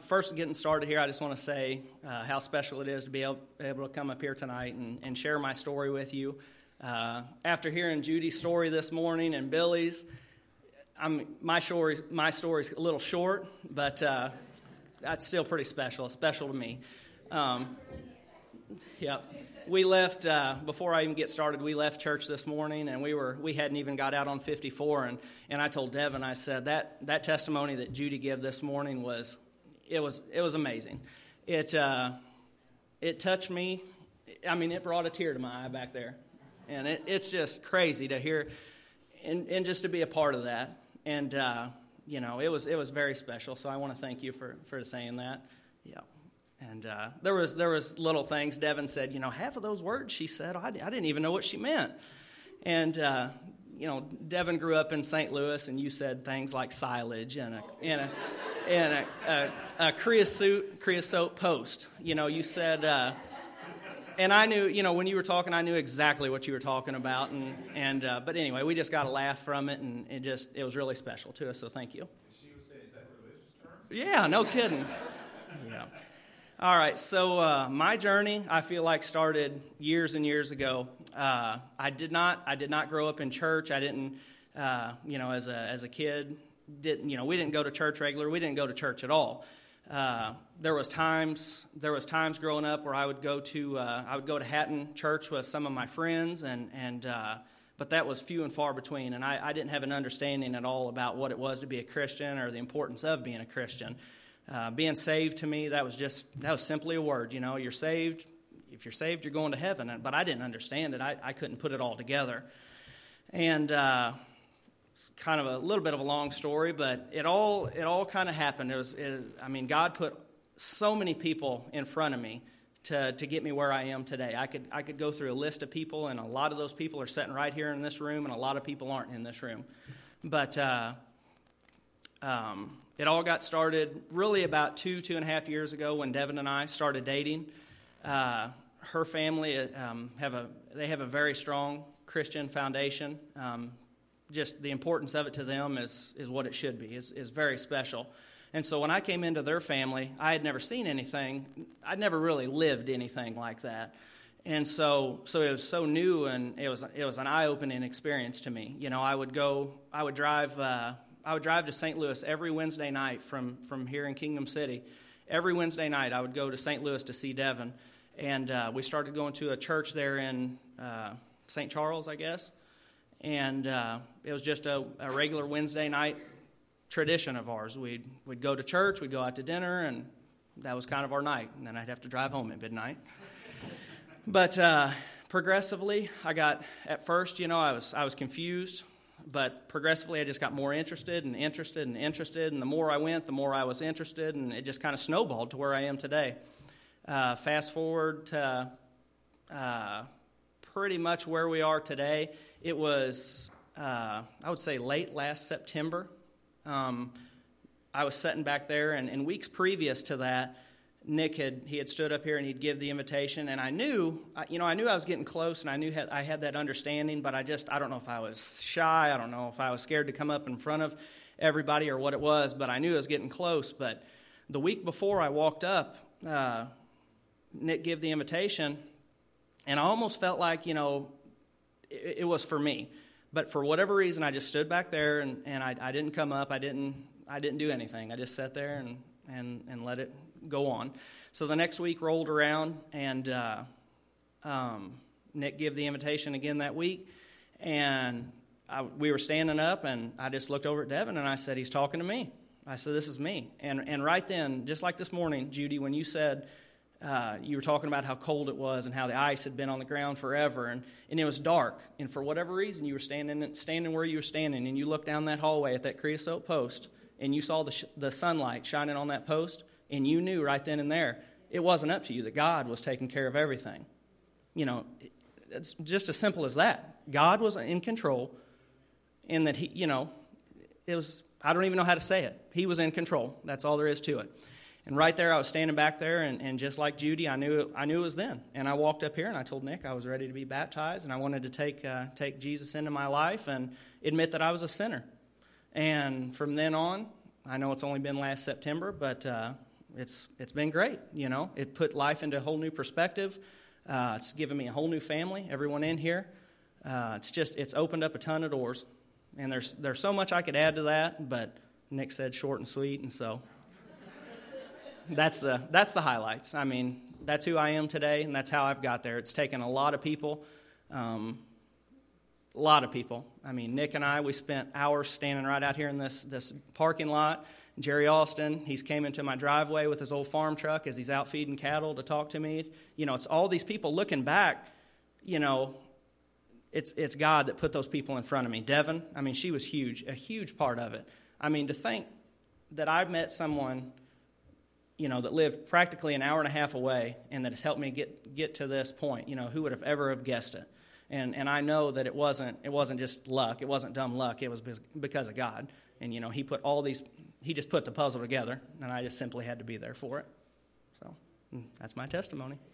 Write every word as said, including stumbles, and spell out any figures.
first getting started here, I just want to say uh, how special it is to be able, able to come up here tonight and, and share my story with you. Uh, after hearing Judy's story this morning and Billy's, I'm, my story my story's a little short, but uh, that's still pretty special. It's special to me. Um, yeah, we left uh, before I even get started. We left church this morning, and we were we hadn't even got out on fifty-four. And, and I told Devin, I said that that testimony that Judy gave this morning was it was it was amazing. It uh, it touched me. I mean, it brought a tear to my eye back there, and it, it's just crazy to hear and, and just to be a part of that. And uh, you know, it was it was very special. So I want to thank you for, for saying that. Yeah. And uh, there was there was little things. Devin said, you know, half of those words she said, I, I didn't even know what she meant. And, uh, you know, Devin grew up in Saint Louis, and you said things like silage and a and a, and a, a, a creosote, creosote post. You know, you said, uh, and I knew, you know, when you were talking, I knew exactly what you were talking about. And, and uh, but anyway, we just got a laugh from it, and it just, it was really special to us, so thank you. She would say, is that religious terms? Yeah, no kidding. Yeah. All right, so uh, my journey, I feel like, started years and years ago. Uh, I did not, I did not grow up in church. I didn't, uh, you know, as a as a kid, didn't, you know, we didn't go to church regular. We didn't go to church at all. Uh, there was times, there was times growing up where I would go to, uh, I would go to Hatton Church with some of my friends, and and uh, but that was few and far between. And I, I didn't have an understanding at all about what it was to be a Christian or the importance of being a Christian. Uh, being saved to me, that was just, that was simply a word. You know, you're saved. If you're saved, you're going to heaven. But I didn't understand it. I, I couldn't put it all together. And uh, kind of a little bit of a long story, but it all it all kind of happened. It was, it, I mean, God put so many people in front of me to to get me where I am today. I could I could go through a list of people, and a lot of those people are sitting right here in this room, and a lot of people aren't in this room. But uh, um. It all got started really about two, two and a half years ago when Devin and I started dating. Uh, her family um, have a they have a very strong Christian foundation. Um, just the importance of it to them is is what it should be. is is very special. And so when I came into their family, I had never seen anything. I'd never really lived anything like that. And so so it was so new, and it was it was an eye-opening experience to me. You know, I would go, I would drive. Uh, I would drive to Saint Louis every Wednesday night from, from here in Kingdom City. Every Wednesday night I would go to Saint Louis to see Devin. And uh, we started going to a church there in uh, Saint Charles, I guess. And uh, it was just a, a regular Wednesday night tradition of ours. We'd, we'd go to church, we'd go out to dinner, and that was kind of our night. And then I'd have to drive home at midnight. But uh, progressively, I got, at first, you know, I was I was confused. But progressively, I just got more interested and interested and interested. And the more I went, the more I was interested. And it just kind of snowballed to where I am today. Uh, fast forward to uh, pretty much where we are today. It was, uh, I would say, late last September. Um, I was sitting back there. And, and weeks previous to that, Nick had he had stood up here and he'd give the invitation, and I knew, you know, I knew I was getting close, and I knew I had that understanding, but I just, I don't know if I was shy, I don't know if I was scared to come up in front of everybody or what it was, but I knew I was getting close. But the week before I walked up, uh, Nick gave the invitation, and I almost felt like, you know, it, it was for me. But for whatever reason, I just stood back there, and, and I, I didn't come up, I didn't, I didn't do anything. I just sat there and, and, and let it go on. So the next week rolled around, and uh, um, Nick gave the invitation again that week, and I, we were standing up, and I just looked over at Devin, and I said, he's talking to me. I said, this is me. And and right then, just like this morning, Judy, when you said, uh, you were talking about how cold it was and how the ice had been on the ground forever, and, and it was dark, and for whatever reason, you were standing standing where you were standing, and you looked down that hallway at that creosote post, and you saw the sh- the sunlight shining on that post, and you knew right then and there, it wasn't up to you, that God was taking care of everything. You know, it's just as simple as that. God was in control, and that he, you know, it was, I don't even know how to say it. He was in control. That's all there is to it. And right there, I was standing back there, and, and just like Judy, I knew it, I knew it was then. And I walked up here, and I told Nick I was ready to be baptized, and I wanted to take uh, take Jesus into my life and admit that I was a sinner. And from then on, I know it's only been last September, but uh, it's it's been great. You know, it put life into a whole new perspective. Uh, it's given me a whole new family, everyone in here. Uh, it's just, it's opened up a ton of doors. And there's there's so much I could add to that, but Nick said short and sweet, and so that's the that's the highlights. I mean, that's who I am today, and that's how I've got there. It's taken a lot of people, um, a lot of people. I mean, Nick and I, we spent hours standing right out here in this, this parking lot. Jerry Austin, he's came into my driveway with his old farm truck as he's out feeding cattle to talk to me. You know, it's all these people looking back, you know, it's it's God that put those people in front of me. Devin, I mean, she was huge, a huge part of it. I mean, to think that I met someone, you know, that lived practically an hour and a half away and that has helped me get get to this point, you know, who would have ever have guessed it? And and I know that it wasn't it wasn't just luck, it wasn't dumb luck, it was because of God. And, you know, he put all these, he just put the puzzle together, and I just simply had to be there for it. So that's my testimony.